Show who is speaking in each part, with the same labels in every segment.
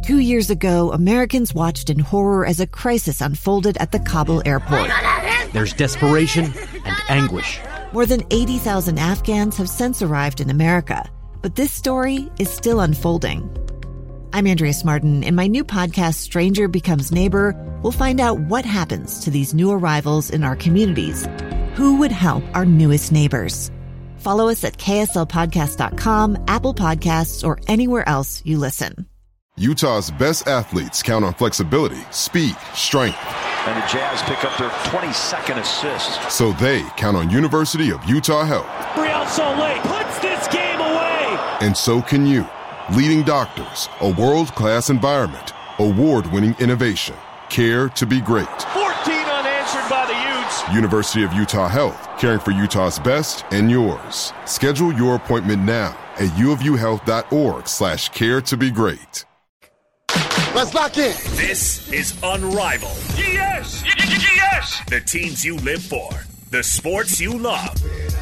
Speaker 1: 2 years ago, Americans watched in horror as a crisis unfolded at the Kabul airport.
Speaker 2: There's desperation and anguish.
Speaker 1: More than 80,000 Afghans have since arrived in America, but this story is still unfolding. I'm Andrea Martin. In my new podcast, Stranger Becomes Neighbor, we'll find out what happens to these new arrivals in our communities. Who would help our newest neighbors? Follow us at kslpodcast.com, Apple Podcasts, or anywhere else you listen.
Speaker 3: Utah's best athletes count on flexibility, speed, strength.
Speaker 4: And the Jazz pick up their 22nd assist.
Speaker 3: So they count on University of Utah Health.
Speaker 5: Real Soleil puts this game away.
Speaker 3: And so can you. Leading doctors, a world-class environment, award-winning innovation, care to be great.
Speaker 5: 14 unanswered by the Utes.
Speaker 3: University of Utah Health, caring for Utah's best and yours. Schedule your appointment now at uofuhealth.org/care to be great.
Speaker 6: Let's lock in.
Speaker 7: This is Unrivaled.
Speaker 5: Yes! Yes!
Speaker 7: The teams you live for, the sports you love.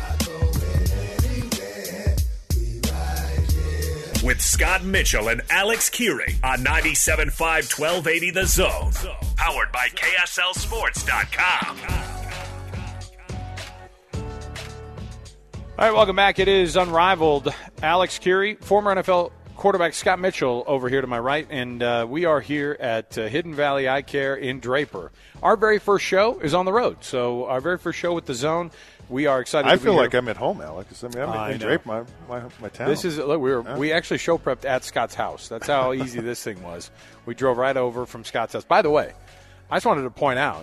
Speaker 7: With Scott Mitchell and Alex Keary on 97.5 1280 The Zone. Powered by KSLSports.com.
Speaker 8: All right, welcome back. It is Unrivaled. Alex Keary, former NFL quarterback Scott Mitchell over here to my right, and we are here at Hidden Valley Eye Care in Draper. Our very first show is on the road, so our very first show with The Zone. We are excited.
Speaker 9: I feel like I'm at home, Alex. I mean, I'm in Draper, my town.
Speaker 8: This is look. We actually show prepped at Scott's house. That's how easy this thing was. We drove right over from Scott's house. By the way, I just wanted to point out,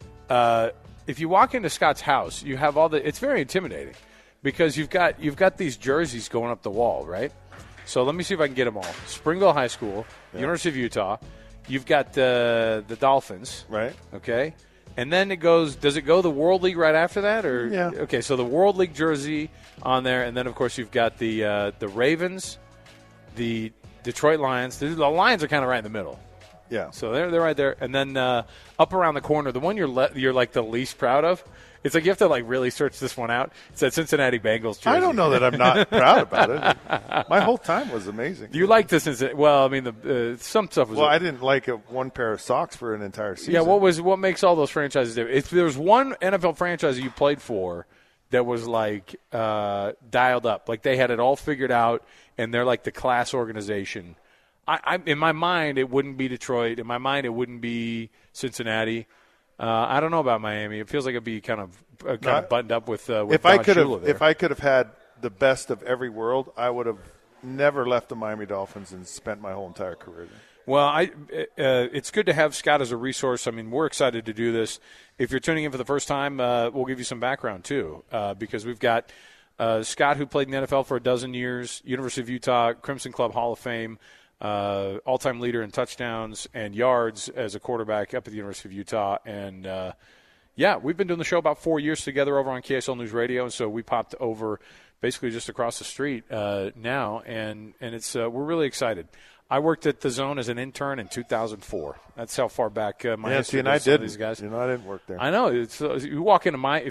Speaker 8: if you walk into Scott's house, you have all the. It's very intimidating because you've got these jerseys going up the wall, right? So let me see if I can get them all. Springville High School, University of Utah. You've got the Dolphins,
Speaker 9: right?
Speaker 8: Okay. And then it goes. Does it go the World League right after that, or
Speaker 9: yeah?
Speaker 8: Okay, so the World League jersey on there, and then of course you've got the Ravens, the Detroit Lions. The Lions are kind of right in the middle.
Speaker 9: Yeah.
Speaker 8: So they're right there, and then up around the corner, the one you're like the least proud of. It's like you have to like really search this one out. It's that Cincinnati Bengals jersey.
Speaker 9: I don't know that I'm not proud about it. My whole time was amazing.
Speaker 8: You like this? Well, I mean, some stuff was.
Speaker 9: Well, I didn't like one pair of socks for an entire season.
Speaker 8: Yeah, what makes all those franchises different? If there was one NFL franchise you played for that was like dialed up, like they had it all figured out, and they're like the class organization. I in my mind, it wouldn't be Detroit. In my mind, it wouldn't be Cincinnati. I don't know about Miami. It feels like it'd be kind of buttoned up with
Speaker 9: if
Speaker 8: Don
Speaker 9: I could
Speaker 8: Shula
Speaker 9: have, if I could have had the best of every world, I would have never left the Miami Dolphins and spent my whole entire career there.
Speaker 8: Well, it's good to have Scott as a resource. I mean, we're excited to do this. If you're tuning in for the first time, we'll give you some background too, because we've got Scott, who played in the NFL for a dozen years, University of Utah, Crimson Club Hall of Fame. All-time leader in touchdowns and yards as a quarterback up at the University of Utah. And, we've been doing the show about 4 years together over on KSL News Radio, and so we popped over basically just across the street now, and it's we're really excited. I worked at The Zone as an intern in 2004. That's how far back my history goes. These guys.
Speaker 9: I didn't work there.
Speaker 8: I know. If you walk into my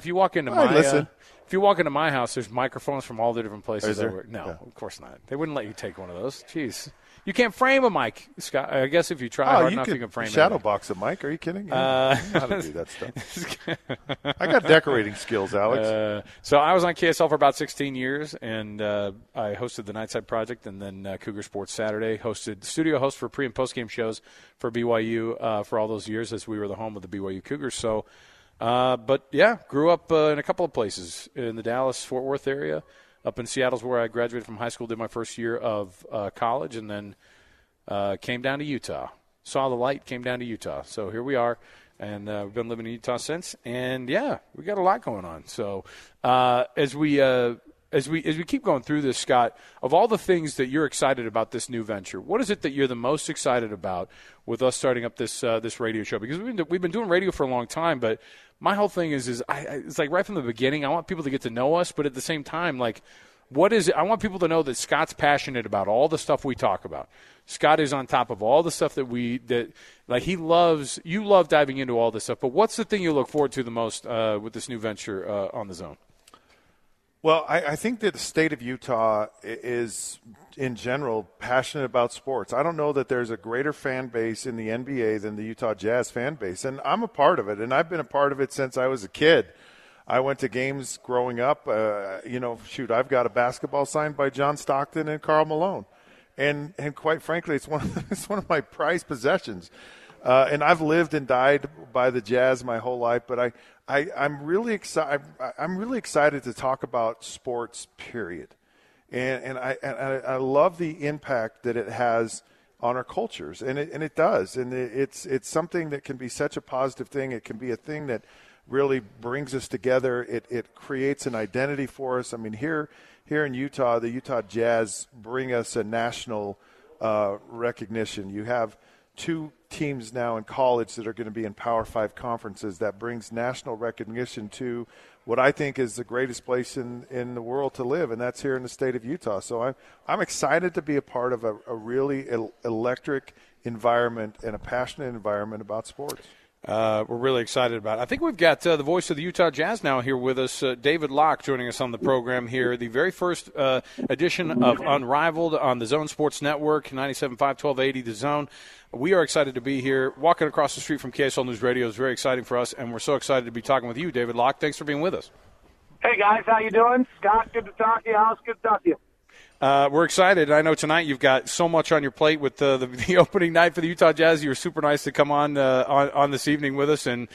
Speaker 8: house, there's microphones from all the different places I work. No, of course not. They wouldn't let you take one of those. Jeez. You can't frame a mic, Scott. I guess if you try hard enough, you can frame it.
Speaker 9: Shadow box a mic. Are you kidding? You know how to do that stuff. I got decorating skills, Alex.
Speaker 8: So I was on KSL for about 16 years, and I hosted the Nightside Project and then Cougar Sports Saturday. Hosted studio host for pre- and post-game shows for BYU for all those years as we were the home of the BYU Cougars. So, grew up in a couple of places in the Dallas-Fort Worth area. Up in Seattle's where I graduated from high school, did my first year of college, and then came down to Utah. Saw the light, came down to Utah. So here we are, and we've been living in Utah since. And, we got a lot going on. So as we keep going through this, Scott, of all the things that you're excited about this new venture, what is it that you're the most excited about with us starting up this radio show? Because we've been doing radio for a long time, but my whole thing is it's like right from the beginning, I want people to get to know us, but at the same time, like, what is it? I want people to know that Scott's passionate about all the stuff we talk about. Scott is on top of all the stuff he loves. You love diving into all this stuff, but what's the thing you look forward to the most with this new venture on The Zone?
Speaker 9: Well, I think that the state of Utah is, in general, passionate about sports. I don't know that there's a greater fan base in the NBA than the Utah Jazz fan base, and I'm a part of it, and I've been a part of it since I was a kid. I went to games growing up. I've got a basketball signed by John Stockton and Karl Malone, and quite frankly, it's one of my prized possessions. And I've lived and died by the Jazz my whole life, but I'm really excited. I'm really excited to talk about sports, period. And I love the impact that it has on our cultures, and it does. And it's something that can be such a positive thing. It can be a thing that really brings us together. It creates an identity for us. I mean, here in Utah, the Utah Jazz bring us a national recognition. You have 2 teams now in college that are going to be in Power 5 conferences. That brings national recognition to what I think is the greatest place in the world to live, and that's here in the state of Utah. So I'm excited to be a part of a really electric environment and a passionate environment about sports.
Speaker 8: We're really excited about it. I think we've got the voice of the Utah Jazz now here with us, David Locke, joining us on the program here. The very first edition of Unrivaled on the Zone Sports Network, 97.5, 1280 The Zone. We are excited to be here. Walking across the street from KSL News Radio is very exciting for us, and we're so excited to be talking with you, David Locke. Thanks for being with us.
Speaker 10: Hey, guys. How you doing? Scott, good to talk to you. Alex, good to talk to you.
Speaker 8: We're excited. I know tonight you've got so much on your plate with the opening night for the Utah Jazz. You were super nice to come on this evening with us, and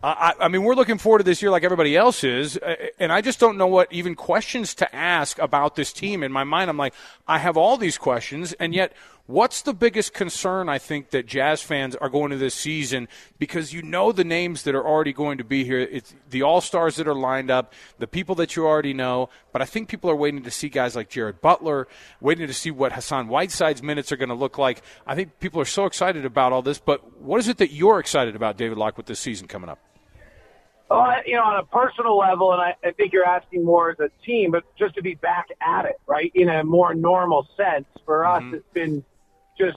Speaker 8: I mean, we're looking forward to this year like everybody else is, and I just don't know what even questions to ask about this team. In my mind, I'm like, I have all these questions, and yet what's the biggest concern I think that Jazz fans are going to this season? Because you know the names that are already going to be here. It's the all-stars that are lined up, the people that you already know, but I think people are waiting to see guys like Jared Butler, waiting to see what Hassan Whiteside's minutes are going to look like. I think people are so excited about all this, but what is it that you're excited about, David Locke, with this season coming up?
Speaker 10: Well, on a personal level, and I think you're asking more as a team, but just to be back at it, right, in a more normal sense. For us, it's been just,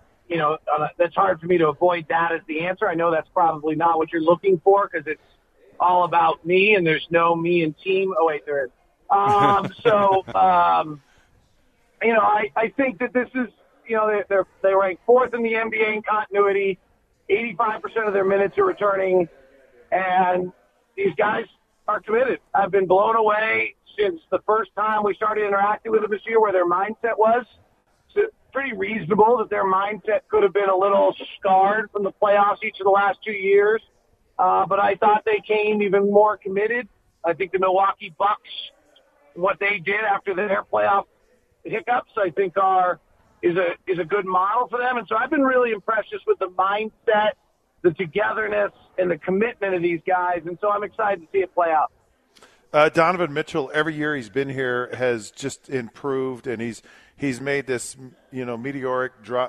Speaker 10: that's hard for me to avoid that as the answer. I know that's probably not what you're looking for because it's all about me and there's no me and team. Oh, wait, there is. I think that this is, they rank 4th in the NBA in continuity. 85% of their minutes are returning. And these guys are committed. I've been blown away since the first time we started interacting with them this year where their mindset was. It's pretty reasonable that their mindset could have been a little scarred from the playoffs each of the last 2 years. But I thought they came even more committed. I think the Milwaukee Bucks, what they did after their playoff hiccups, I think is a good model for them. And so I've been really impressed just with the mindset, the togetherness, and the commitment of these guys, and so I'm excited to see it play out.
Speaker 9: Donovan Mitchell, every year he's been here, has just improved, and he's made this meteoric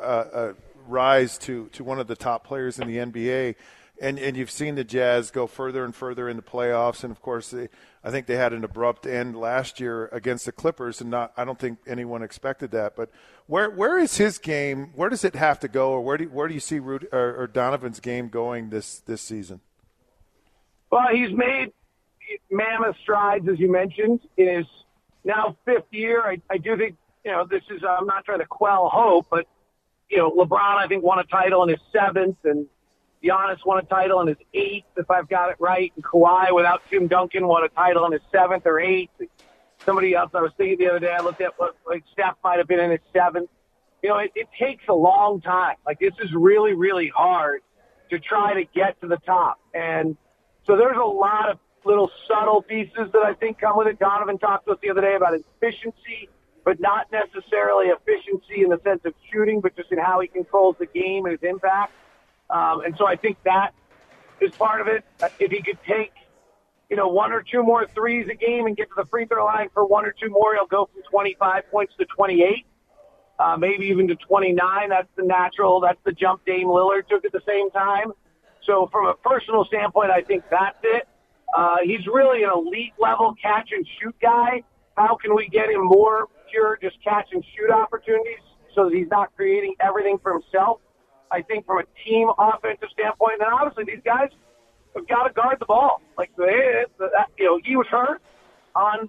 Speaker 9: rise to one of the top players in the NBA. And you've seen the Jazz go further and further in the playoffs, and of course, I think they had an abrupt end last year against the Clippers, and I don't think anyone expected that. But where is his game? Where does it have to go, or where do you see or Donovan's game going this season?
Speaker 10: Well, he's made mammoth strides, as you mentioned, in his now 5th year. I do think this is. I'm not trying to quell hope, but LeBron I think won a title in his 7th, and Giannis won a title in his 8th, if I've got it right. And Kawhi, without Tim Duncan, won a title in his 7th or 8th. Somebody else I was thinking the other day, I looked at Steph might have been in his 7th. It takes a long time. Like, this is really, really hard to try to get to the top. And so there's a lot of little subtle pieces that I think come with it. Donovan talked to us the other day about efficiency, but not necessarily efficiency in the sense of shooting, but just in how he controls the game and his impact. And so I think that is part of it. If he could take, 1 or 2 more threes a game and get to the free throw line for 1 or 2 more, he'll go from 25 points to 28, maybe even to 29. That's the natural. That's the jump Dame Lillard took at the same time. So from a personal standpoint, I think that's it. He's really an elite-level catch-and-shoot guy. How can we get him more pure just catch-and-shoot opportunities so that he's not creating everything for himself? I think from a team offensive standpoint, and obviously these guys have got to guard the ball. Like, he was hurt on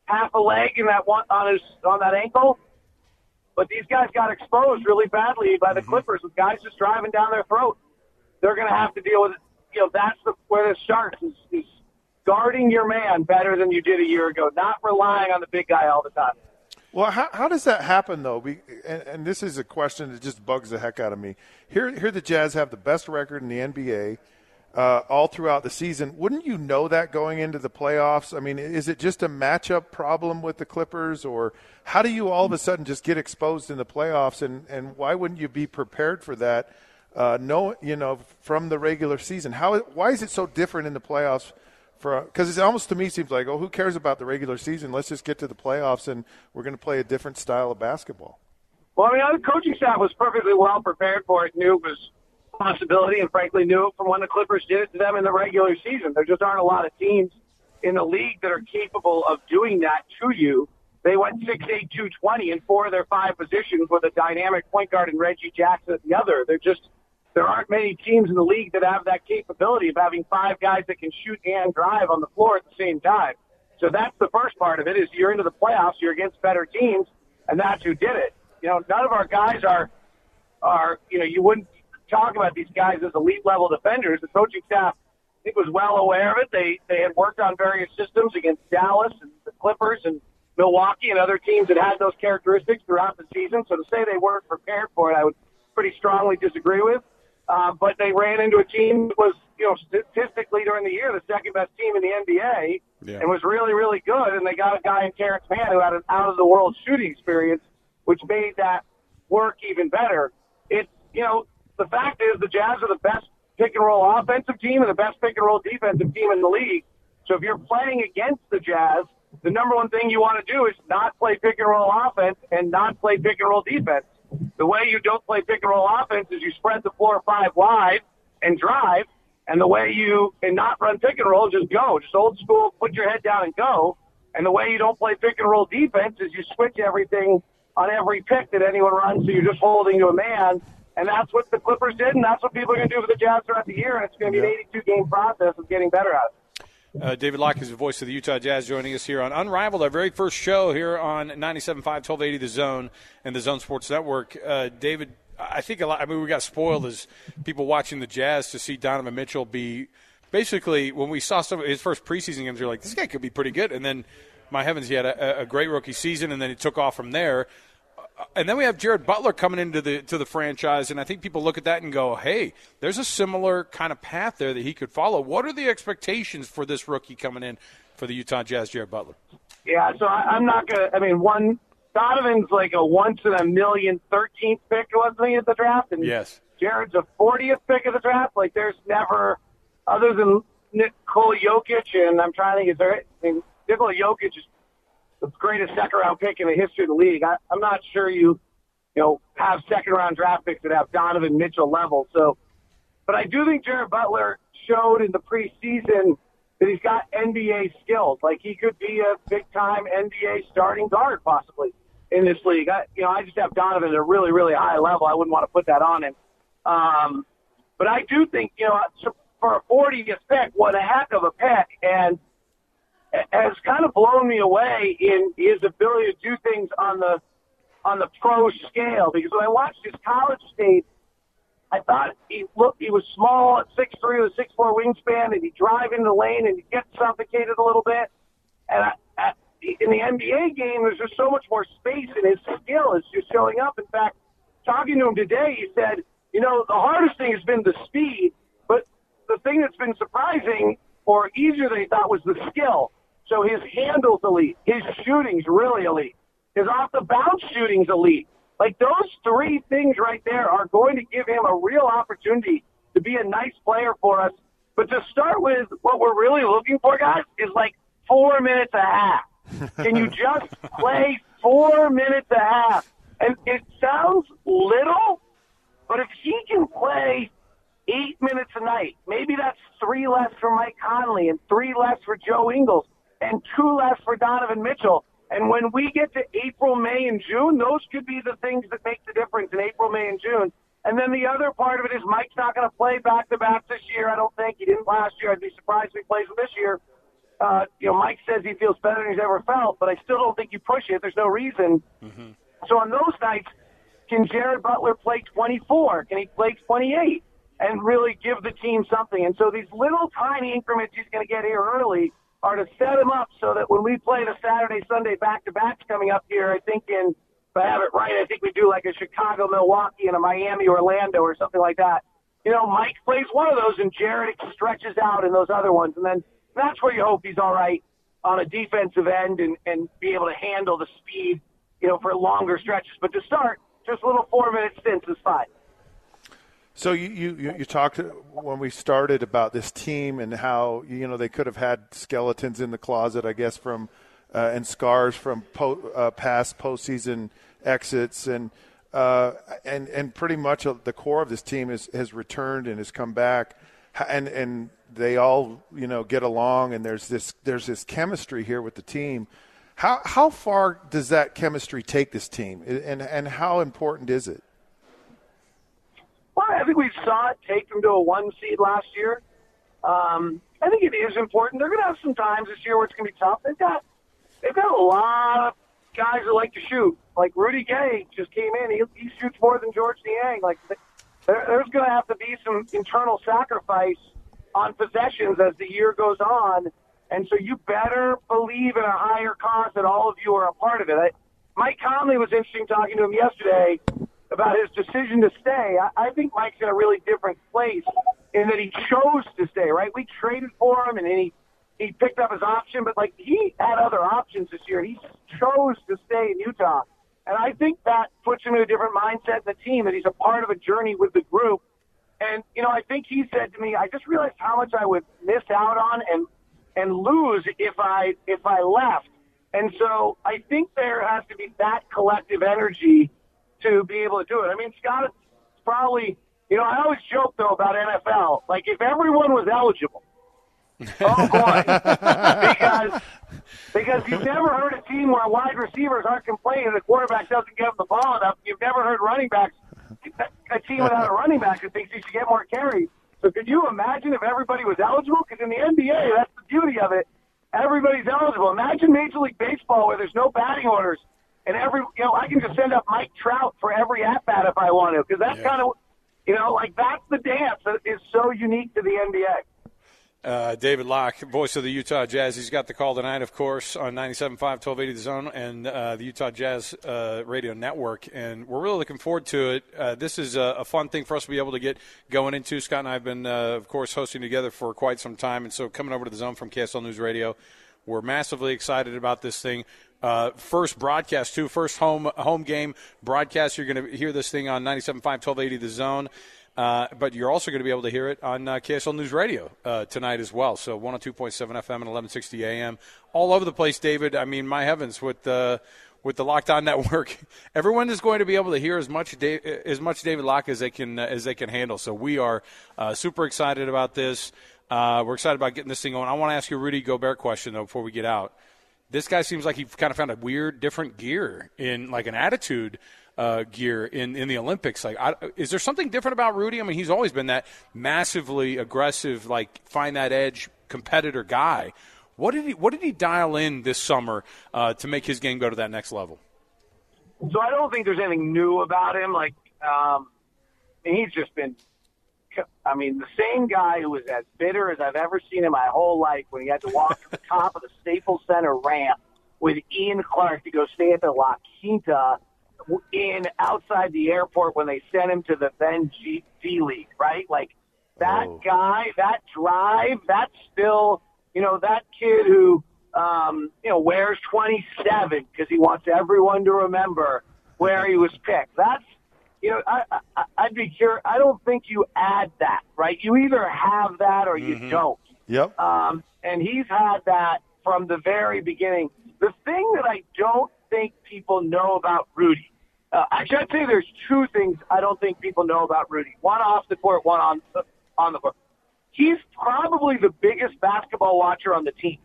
Speaker 10: half a leg in that one on that ankle. But these guys got exposed really badly by the Clippers with guys just driving down their throat. They're going to have to deal with it. You know, that's where this starts is guarding your man better than you did a year ago, not relying on the big guy all the time.
Speaker 9: Well, how does that happen, though? And this is a question that just bugs the heck out of me. Here the Jazz have the best record in the NBA all throughout the season. Wouldn't you know that going into the playoffs? I mean, is it just a matchup problem with the Clippers, or how do you all of a sudden just get exposed in the playoffs, and why wouldn't you be prepared for that, from the regular season? Why is it so different in the playoffs? Because it almost to me seems like, who cares about the regular season? Let's just get to the playoffs, and we're going to play a different style of basketball.
Speaker 10: Well, I mean, the coaching staff was perfectly well prepared for it, knew it was a possibility, and frankly knew it from when the Clippers did it to them in the regular season. There just aren't a lot of teams in the league that are capable of doing that to you. They went 6'8", 220 in 4 of their 5 positions with a dynamic point guard and Reggie Jackson at the other. There aren't many teams in the league that have that capability of having 5 guys that can shoot and drive on the floor at the same time. So that's the first part of it, is you're into the playoffs, you're against better teams, and that's who did it. You know, none of our guys are you wouldn't talk about these guys as elite-level defenders. The coaching staff, I think, was well aware of it. They had worked on various systems against Dallas and the Clippers and Milwaukee and other teams that had those characteristics throughout the season. So to say they weren't prepared for it, I would pretty strongly disagree with. But they ran into a team that was, statistically during the year, the second-best team in the NBA and was really, really good. And they got a guy in Terrence Mann who had an out-of-the-world shooting experience, which made that work even better. The fact is the Jazz are the best pick-and-roll offensive team and the best pick-and-roll defensive team in the league. So if you're playing against the Jazz, the number one thing you want to do is not play pick-and-roll offense and not play pick-and-roll defense. The way you don't play pick-and-roll offense is you spread the floor 5 wide and drive, and the way and not run pick-and-roll, just go. Just old school, put your head down and go. And the way you don't play pick-and-roll defense is you switch everything on every pick that anyone runs, so you're just holding to a man. And that's what the Clippers did, and that's what people are going to do for the Jazz throughout the year, and it's going to be an 82-game process of getting better at it.
Speaker 8: David Locke is the voice of the Utah Jazz, joining us here on Unrivaled, our very first show here on 97.5, 1280 The Zone and the Zone Sports Network. David, I think we got spoiled as people watching the Jazz to see Donovan Mitchell be basically, when we saw some of his first preseason games, you're like, this guy could be pretty good. And then, my heavens, he had a great rookie season, and then he took off from there. And then we have Jared Butler coming into the franchise, and I think people look at that and go, hey, there's a similar kind of path there that he could follow. What are the expectations for this rookie coming in for the Utah Jazz, Jared Butler?
Speaker 10: Yeah, so I'm not going to – Donovan's like a once-in-a-million 13th pick, wasn't he, at the draft? And
Speaker 8: yes.
Speaker 10: Jared's a 40th pick of the draft. Like, there's never – other than Nikola Jokic, and I'm trying to think – Nikola Jokic is the greatest second-round pick in the history of the league. I'm not sure you have second-round draft picks that have Donovan Mitchell level. So, but I do think Jared Butler showed in the preseason that he's got NBA skills. Like, he could be a big-time NBA starting guard possibly in this league. I just have Donovan at a really, really high level. I wouldn't want to put that on him. But I do think, for a 40th pick, what a heck of a pick. And has kind of blown me away in his ability to do things on the pro scale. Because when I watched his college tape, I thought he was small at 6'3" with a 6'4" wingspan, and he'd drive into the lane and he'd get suffocated a little bit. And in the NBA game, there's just so much more space, and his skill is just showing up. In fact, talking to him today, he said, the hardest thing has been the speed, but the thing that's been surprising or easier than he thought was the skill. So his handle's elite. His shooting's really elite. His off-the-bounce shooting's elite. Like, those 3 things right there are going to give him a real opportunity to be a nice player for us. But to start with, what we're really looking for, guys, is like 4 minutes a half. Can you just play 4 minutes a half? And it sounds little, but if he can play 8 minutes a night, maybe that's 3 less for Mike Conley and 3 less for Joe Ingles, and 2 less for Donovan Mitchell. And when we get to April, May, and June, those could be the things that make the difference in April, May, and June. And then the other part of it is Mike's not going to play back-to-back this year. I don't think. He didn't last year. I'd be surprised if he plays this year. Mike says he feels better than he's ever felt, but I still don't think you push it. There's no reason. Mm-hmm. So on those nights, can Jared Butler play 24? Can he play 28 and really give the team something? And so these little tiny increments he's going to get here early are to set him up so that when we play the Saturday, Sunday back-to-backs coming up here, I think if I have it right, I think we do like a Chicago, Milwaukee, and a Miami, Orlando, or something like that. Mike plays one of those, and Jared stretches out in those other ones. And then that's where you hope he's all right on a defensive end and be able to handle the speed, for longer stretches. But to start, just little 4-minute stints is fine.
Speaker 9: So you talked when we started about this team and how they could have had skeletons in the closet, I guess, from and scars from past postseason exits, and pretty much the core of this team has returned and has come back, and they all get along, and there's this chemistry here with the team. How far does that chemistry take this team, and how important is it?
Speaker 10: Well, I think we saw it take them to a 1 seed last year. I think it is important. They're going to have some times this year where it's going to be tough. They've got a lot of guys that like to shoot. Like Rudy Gay just came in. He shoots more than George Niang. Like there's going to have to be some internal sacrifice on possessions as the year goes on. And so you better believe in a higher cause that all of you are a part of it. Mike Conley was interesting talking to him yesterday about his decision to stay. I think Mike's in a really different place in that he chose to stay, right? We traded for him, and then he picked up his option, but, he had other options this year. He chose to stay in Utah. And I think that puts him in a different mindset in the team, that he's a part of a journey with the group. And, I think he said to me, I just realized how much I would miss out on and lose if I left. And so I think there has to be that collective energy to be able to do it. I mean, Scott, it's probably, I always joke, though, about NFL. Like, if everyone was eligible, oh, boy, because you've never heard a team where wide receivers aren't complaining the quarterback doesn't give them the ball enough. You've never heard running backs, a team without a running back who thinks he should get more carries. So could you imagine if everybody was eligible? Because in the NBA, that's the beauty of it. Everybody's eligible. Imagine Major League Baseball where there's no batting orders. And I can just send up Mike Trout for every at-bat if I want to, because that's kind of, that's the dance that is so unique to the NBA.
Speaker 8: David Locke, voice of the Utah Jazz. He's got the call tonight, of course, on 97.5, 1280 The Zone, and the Utah Jazz radio network. And we're really looking forward to it. This is a fun thing for us to be able to get going into. Scott and I have been, of course, hosting together for quite some time. And so coming over to The Zone from KSL News Radio, we're massively excited about this thing. First broadcast, too. First home game broadcast. You're going to hear this thing on 97.5, 1280 The Zone. But you're also going to be able to hear it on KSL News Radio tonight as well. So 102.7 FM and 1160 AM. All over the place, David. I mean, my heavens, with the Locked On Network, everyone is going to be able to hear as much David Locke as they can handle. So we are super excited about this. We're excited about getting this thing going. I want to ask you a Rudy Gobert question, though, before we get out. This guy seems like he kind of found a weird, different gear in like an attitude gear in the Olympics. Like, is there something different about Rudy? I mean, he's always been that massively aggressive, like find that edge competitor guy. What did he dial in this summer to make his game go to that next level?
Speaker 10: So I don't think there's anything new about him. Like, he's just been, the same guy who was as bitter as I've ever seen in my whole life when he had to walk to the top of the Staples Center ramp with Ian Clark to go stay at the La Quinta outside the airport when they sent him to the then D-League, right? Like, that guy, that drive, that's still, that kid who, wears 27 because he wants everyone to remember where he was picked. That's, I'd be curious. I don't think you add that, right? You either have that or you don't.
Speaker 9: Yep.
Speaker 10: And he's had that from the very beginning. The thing that I don't think people know about Rudy, actually, I'd say there's two things I don't think people know about Rudy. One off the court, one on the court. He's probably the biggest basketball watcher on the team.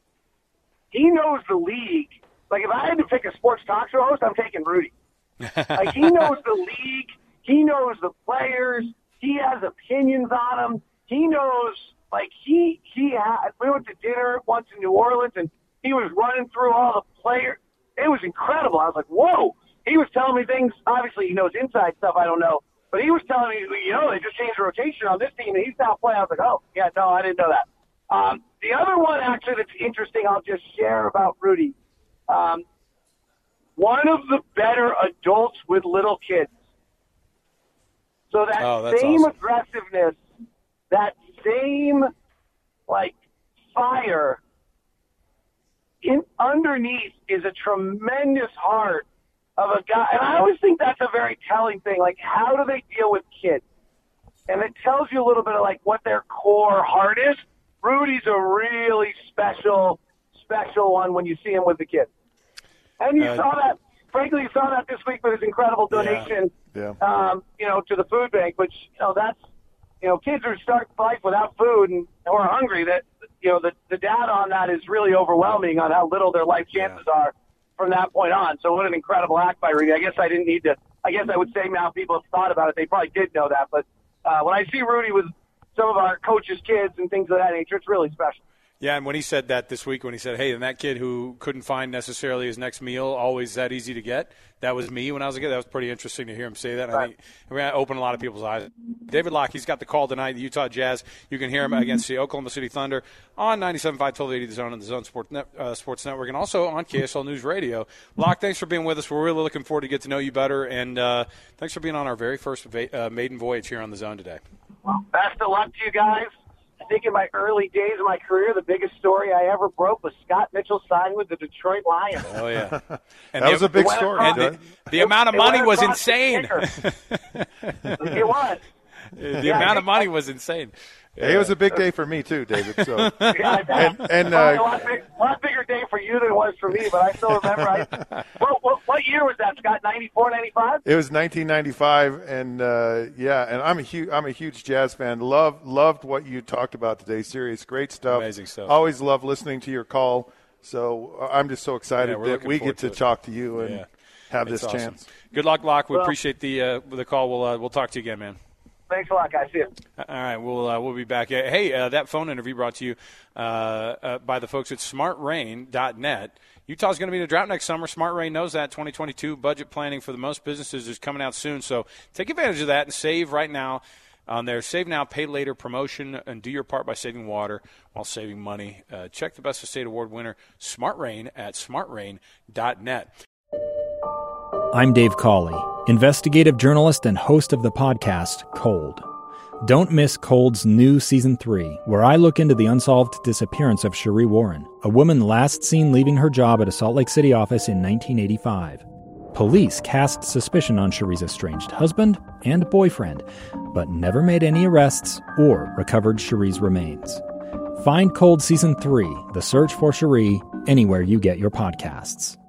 Speaker 10: He knows the league. Like, if I had to pick a sports talk show host, I'm taking Rudy. Like, he knows the league. He knows the players. He has opinions on them. He knows, Like we went to dinner once in New Orleans, and he was running through all the players. It was incredible. I was like, whoa. He was telling me things. Obviously, he knows inside stuff I don't know. But he was telling me, they just changed the rotation on this team, and he's now playing. I was like, oh, yeah, no, I didn't know that. The other one, actually, that's interesting, I'll just share about Rudy. One of the better adults with little kids. So that same awesome. Aggressiveness, that same, fire, underneath is a tremendous heart of a guy. And I always think that's a very telling thing. Like, how do they deal with kids? And it tells you a little bit of, what their core heart is. Rudy's a really special one when you see him with the kids. And you saw that, frankly, this week with his incredible donation, to the food bank, which, that's, kids are starting life without food or are hungry. That, the data on that is really overwhelming on how little their life chances are from that point on. So what an incredible act by Rudy. I guess I would say now people have thought about it. They probably did know that. But when I see Rudy with some of our coaches' kids and things of that nature, it's really special.
Speaker 8: Yeah, and when he said that this week, when he said, hey, and that kid who couldn't find necessarily his next meal, always that easy to get, that was me when I was a kid. That was pretty interesting to hear him say that. And I think it opened a lot of people's eyes. David Locke, he's got the call tonight, the Utah Jazz. You can hear him against the Oklahoma City Thunder on 97.5, 1280 The Zone and the Zone Sports Network, and also on KSL News Radio. Locke, thanks for being with us. We're really looking forward to get to know you better, and thanks for being on our very first maiden voyage here on The Zone today.
Speaker 10: Well, best of luck to you guys. I think in my early days of my career, the biggest story I ever broke was Scott Mitchell signing with the Detroit Lions.
Speaker 8: Oh, yeah.
Speaker 9: And that was a big story.
Speaker 8: And the amount of money was insane.
Speaker 10: It was.
Speaker 8: The amount of money was insane.
Speaker 9: Hey, it was a big day for me, too, David. So.
Speaker 10: A lot bigger day for you than it was for me, but I still remember. What year was that, Scott? 94, 95?
Speaker 9: It was 1995, and and I'm a huge Jazz fan. Loved what you talked about today. Serious, great stuff.
Speaker 8: Amazing stuff.
Speaker 9: Always love listening to your call. So I'm just so excited that we get to talk to you and have this chance.
Speaker 8: Good luck, Locke. We appreciate the call. We'll talk to you again, man.
Speaker 10: Thanks a lot, guys. See you.
Speaker 8: All right, we'll be back. Hey, that phone interview brought to you by the folks at SmartRain.net. Utah's going to be in a drought next summer. Smart Rain knows that. 2022 budget planning for the most businesses is coming out soon. So take advantage of that and save right now on their Save Now, Pay Later promotion, and do your part by saving water while saving money. Check the Best of State Award winner, Smart Rain, at SmartRain.net.
Speaker 11: I'm Dave Cawley, investigative journalist and host of the podcast Cold. Don't miss Cold's new Season 3, where I look into the unsolved disappearance of Cherie Warren, a woman last seen leaving her job at a Salt Lake City office in 1985. Police cast suspicion on Cherie's estranged husband and boyfriend, but never made any arrests or recovered Cherie's remains. Find Cold Season 3, The Search for Cherie, anywhere you get your podcasts.